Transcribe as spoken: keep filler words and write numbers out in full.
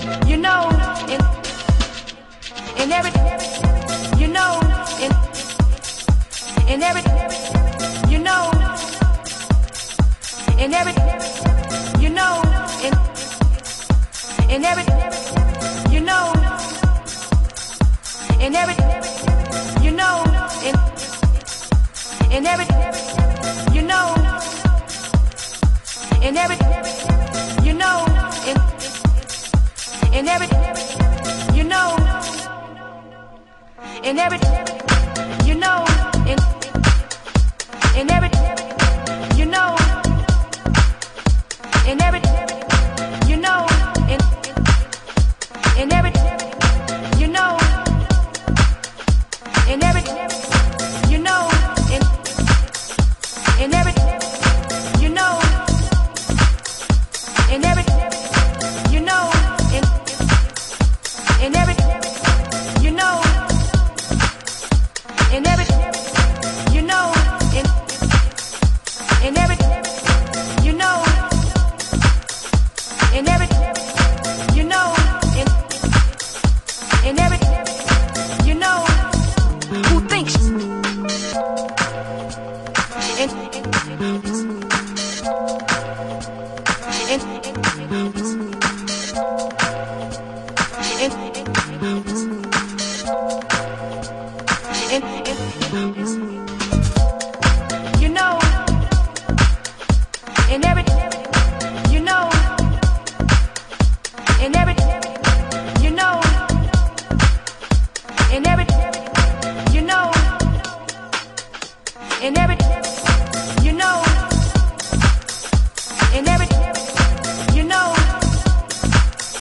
you know, in, in every, you know, in, in every, you know, in every, you know, in, in every, you know, in every, you know, in, in every, you know, in every, you know, in, in every, you know, in every, you know, in, in every, you know, in every, you know, in, in every, you know, in every, you know, in, in every, you know, in every, you know, in, in every, you know, in every, you know, in, in every, you know, in every, you know, in, in every, you know, who thinks, in, in, in, in, you know, in every, you know, in every.